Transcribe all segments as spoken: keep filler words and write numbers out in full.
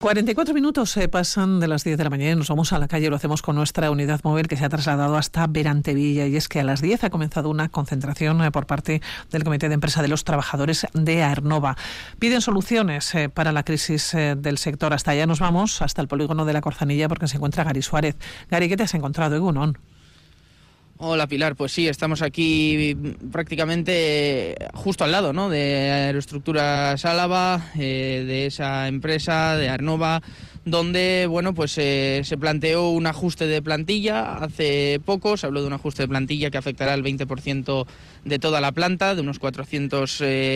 cuarenta y cuatro minutos se pasan de las diez de la mañana y nos vamos a la calle. Lo hacemos con nuestra unidad móvil que se ha trasladado hasta Berantevilla, y es que a las diez ha comenzado una concentración por parte del Comité de Empresa de los Trabajadores de Aernova. Piden soluciones para la crisis del sector. Hasta allá nos vamos, hasta el polígono de la Corzanilla, porque se encuentra Gary Suárez. Gary, ¿qué te has encontrado, Egunon? Hola Pilar, pues sí, estamos aquí prácticamente justo al lado, ¿no?, de Aeroestructuras Álava, eh, de esa empresa, de Aernova, donde bueno pues eh, se planteó un ajuste de plantilla hace poco. Se habló de un ajuste de plantilla que afectará al veinte por ciento de toda la planta, de unos cuatrocientos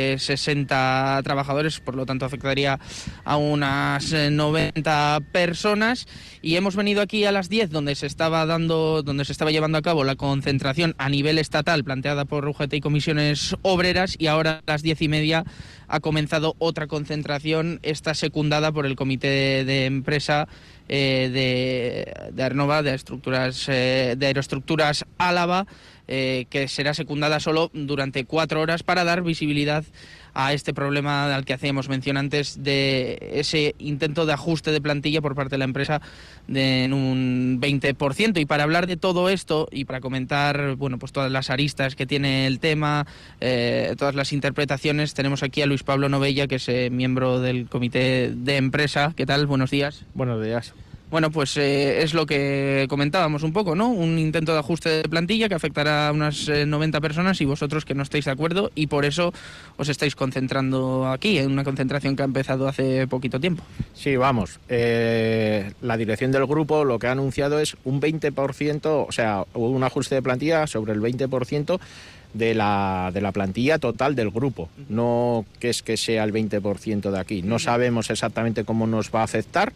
sesenta trabajadores, por lo tanto afectaría a unas noventa personas. Y hemos venido aquí a las diez, donde se estaba dando, donde se estaba llevando a cabo la concentración a nivel estatal planteada por U G T y comisiones obreras, y ahora a las diez y media ha comenzado otra concentración, esta secundada por el comité de, de empresa eh, de, de Aernova, de, estructuras, eh, de Aeroestructuras Álava, eh, que será secundada solo durante cuatro horas para dar visibilidad a este problema al que hacíamos mención antes, de ese intento de ajuste de plantilla por parte de la empresa de en un veinte por ciento. Y para hablar de todo esto y para comentar bueno pues todas las aristas que tiene el tema, eh, todas las interpretaciones, tenemos aquí a Luis Pablo Novella, que es eh, miembro del comité de empresa. ¿Qué tal? Buenos días. Buenos días. Bueno, pues eh, es lo que comentábamos un poco, ¿no? Un intento de ajuste de plantilla que afectará a unas eh, noventa personas, y vosotros que no estáis de acuerdo, y por eso os estáis concentrando aquí, en una concentración que ha empezado hace poquito tiempo. Sí, vamos. Eh, la dirección del grupo lo que ha anunciado es un veinte por ciento, o sea, un ajuste de plantilla sobre el veinte por ciento de la, de la plantilla total del grupo. No que es que sea el veinte por ciento de aquí. No sabemos exactamente cómo nos va a afectar,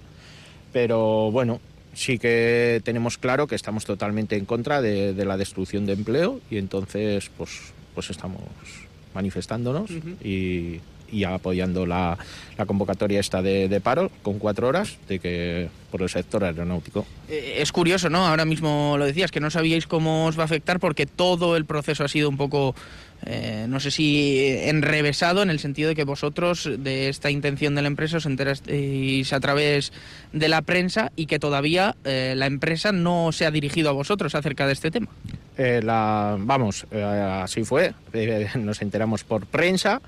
pero bueno, sí que tenemos claro que estamos totalmente en contra de, de la destrucción de empleo, y entonces pues, pues estamos manifestándonos uh-huh. y, y apoyando la, la convocatoria esta de, de paro con cuatro horas de que por el sector aeronáutico. Eh, es curioso, ¿no? Ahora mismo lo decías, que no sabíais cómo os va a afectar, porque todo el proceso ha sido un poco, eh, no sé si enrevesado, en el sentido de que vosotros de esta intención de la empresa os enterasteis a través de la prensa, y que todavía eh, la empresa no se ha dirigido a vosotros acerca de este tema. Eh, la, vamos, eh, así fue, eh, nos enteramos por prensa,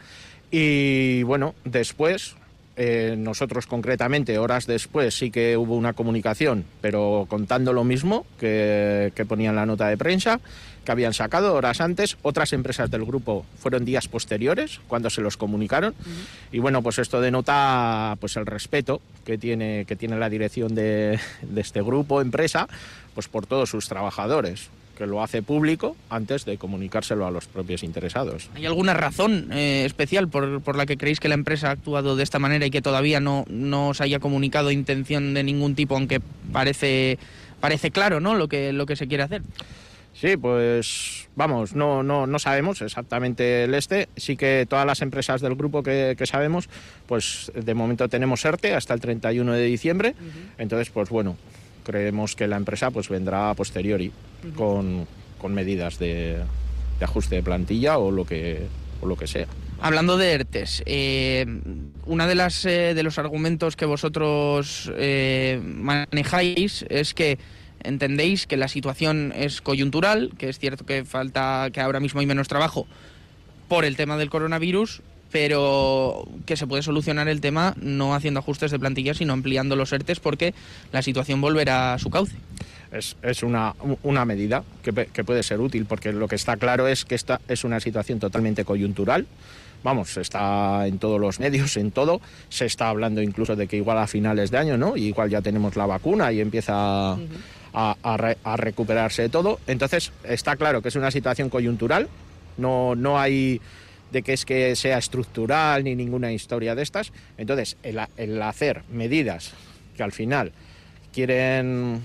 y bueno, después, eh, nosotros concretamente, horas después, sí que hubo una comunicación, pero contando lo mismo que, que ponía en la nota de prensa, que habían sacado horas antes. Otras empresas del grupo fueron días posteriores, cuando se los comunicaron. Uh-huh. Y bueno, pues esto denota pues el respeto que tiene, que tiene la dirección de, de este grupo, empresa, pues por todos sus trabajadores, que lo hace público antes de comunicárselo a los propios interesados. ¿Hay alguna razón eh, especial por, por la que creéis que la empresa ha actuado de esta manera y que todavía no, no os haya comunicado intención de ningún tipo, aunque parece, parece claro, ¿no?, lo que, lo que se quiere hacer? Sí, pues vamos, no, no, no sabemos exactamente el este. Sí que todas las empresas del grupo que, que sabemos, pues de momento tenemos ERTE hasta el treinta y uno de diciembre. Uh-huh. Entonces, pues bueno, creemos que la empresa pues vendrá a posteriori uh-huh. con, con medidas de, de ajuste de plantilla o lo que, o lo que sea. Hablando de ERTES, eh, una de las eh, de los argumentos que vosotros eh, manejáis es que entendéis que la situación es coyuntural, que es cierto que falta, que ahora mismo hay menos trabajo por el tema del coronavirus, pero que se puede solucionar el tema no haciendo ajustes de plantilla, sino ampliando los ERTES, porque la situación volverá a su cauce. Es, es una, una medida que, que puede ser útil, porque lo que está claro es que esta es una situación totalmente coyuntural. Vamos, está en todos los medios, en todo. Se está hablando incluso de que igual a finales de año, ¿no?, y igual ya tenemos la vacuna y empieza uh-huh. a, a, re, a recuperarse todo. Entonces, está claro que es una situación coyuntural. No, no hay de que es que sea estructural ni ninguna historia de estas. Entonces, el, el hacer medidas que al final quieren...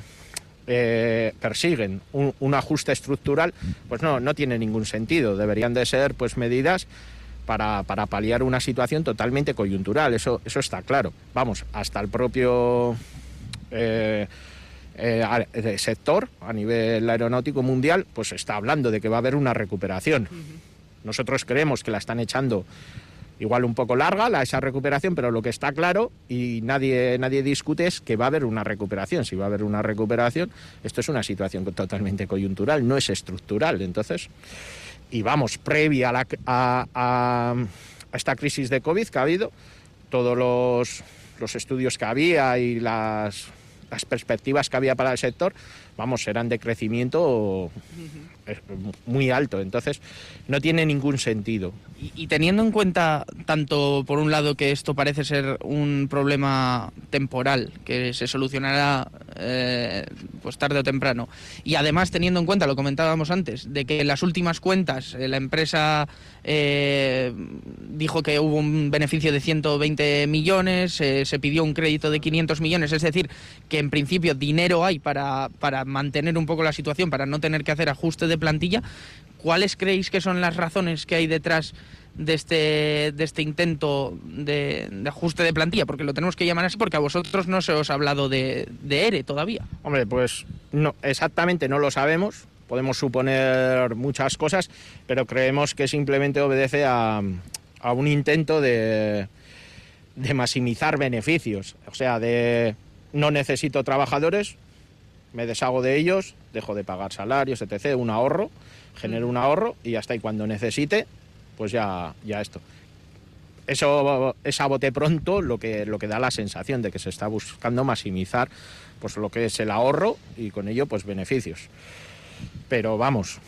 Eh, persiguen un, un ajuste estructural, pues no, no tiene ningún sentido. Deberían de ser pues medidas para, para paliar una situación totalmente coyuntural, eso, eso está claro. Vamos, hasta el propio eh, eh, sector a nivel aeronáutico mundial pues está hablando de que va a haber una recuperación. Uh-huh. Nosotros creemos que la están echando igual un poco larga la, esa recuperación, pero lo que está claro y nadie, nadie discute es que va a haber una recuperación. Si va a haber una recuperación, esto es una situación totalmente coyuntural, no es estructural. Entonces, y vamos, previa a, la, a, a, a esta crisis de COVID que ha habido, todos los, los estudios que había y las, las perspectivas que había para el sector, vamos, eran de crecimiento muy alto. Entonces, no tiene ningún sentido. Y, y teniendo en cuenta, tanto por un lado que esto parece ser un problema temporal, que se solucionará eh, pues tarde o temprano, y además teniendo en cuenta, lo comentábamos antes, de que en las últimas cuentas eh, la empresa eh, dijo que hubo un beneficio de ciento veinte millones, eh, se pidió un crédito de quinientos millones, es decir, que en principio dinero hay para, para mantener un poco la situación, para no tener que hacer ajuste de plantilla. ¿Cuáles creéis que son las razones que hay detrás de este, de este intento de, de ajuste de plantilla? Porque lo tenemos que llamar así, porque a vosotros no se os ha hablado de, de ERE todavía. Hombre, pues no, exactamente no lo sabemos. Podemos suponer muchas cosas, pero creemos que simplemente obedece a, a un intento de, de maximizar beneficios. O sea, de no necesito trabajadores, me deshago de ellos, dejo de pagar salarios, etcétera, un ahorro, genero un ahorro y ya está. Y cuando necesite, pues ya, ya esto. Eso es a bote pronto lo que, lo que da la sensación de que se está buscando maximizar pues lo que es el ahorro y con ello pues beneficios. Pero vamos,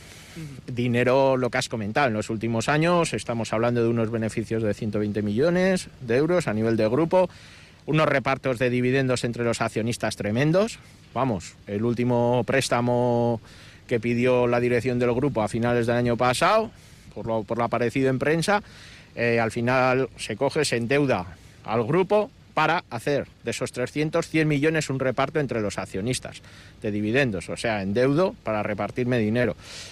dinero, lo que has comentado, en los últimos años estamos hablando de unos beneficios de ciento veinte millones de euros a nivel de grupo, unos repartos de dividendos entre los accionistas tremendos. Vamos, el último préstamo que pidió la dirección del grupo a finales del año pasado, por lo, por lo aparecido en prensa, eh, al final se coge, se endeuda al grupo para hacer de esos trescientos, cien millones un reparto entre los accionistas de dividendos, o sea, endeudo para repartirme dinero.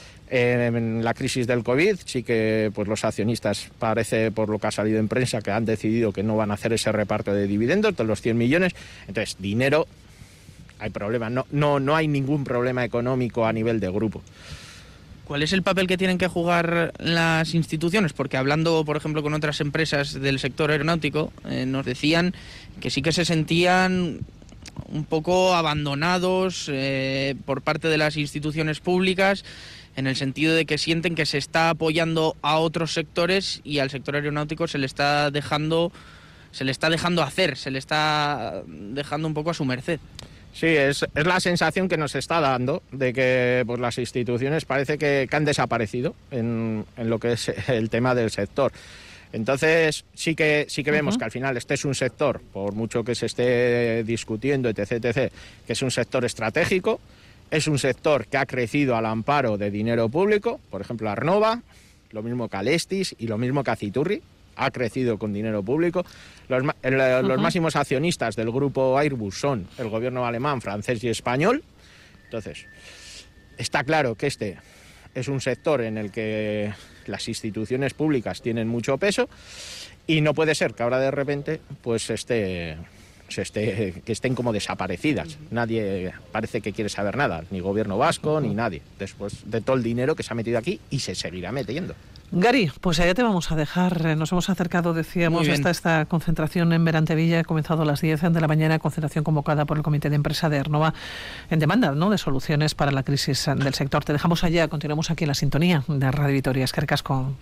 Eh, en la crisis del COVID sí que pues los accionistas, parece por lo que ha salido en prensa, que han decidido que no van a hacer ese reparto de dividendos de los cien millones, entonces dinero, hay problema, no, no, no hay ningún problema económico a nivel de grupo. ¿Cuál es el papel que tienen que jugar las instituciones? Porque hablando, por ejemplo, con otras empresas del sector aeronáutico, eh, nos decían que sí que se sentían un poco abandonados eh, por parte de las instituciones públicas, en el sentido de que sienten que se está apoyando a otros sectores y al sector aeronáutico se le está dejando, se le está dejando hacer, se le está dejando un poco a su merced. Sí, es, es la sensación que nos está dando de que pues, las instituciones parece que, que han desaparecido en, en lo que es el tema del sector. Entonces sí que sí que vemos uh-huh. que al final este es un sector, por mucho que se esté discutiendo, etc, etcétera, que es un sector estratégico, es un sector que ha crecido al amparo de dinero público, por ejemplo Aernnova, lo mismo que Alestis y lo mismo que Aciturri, ha crecido con dinero público. Los, el, uh-huh. los máximos accionistas del grupo Airbus son el gobierno alemán, francés y español. Entonces, está claro que este es un sector en el que las instituciones públicas tienen mucho peso y no puede ser que ahora de repente pues esté, se esté, que estén como desaparecidas. Nadie parece que quiere saber nada, ni gobierno vasco, ni nadie, después de todo el dinero que se ha metido aquí y se seguirá metiendo. Gary, pues allá te vamos a dejar. Nos hemos acercado, decíamos, esta, esta concentración en Berantevilla. Ha comenzado a las diez de la mañana, concentración convocada por el Comité de Empresa de Aernnova en demanda, ¿no?, de soluciones para la crisis del sector. Te dejamos allá, continuamos aquí en la sintonía de Radio Vitoria. Eskerrik asko.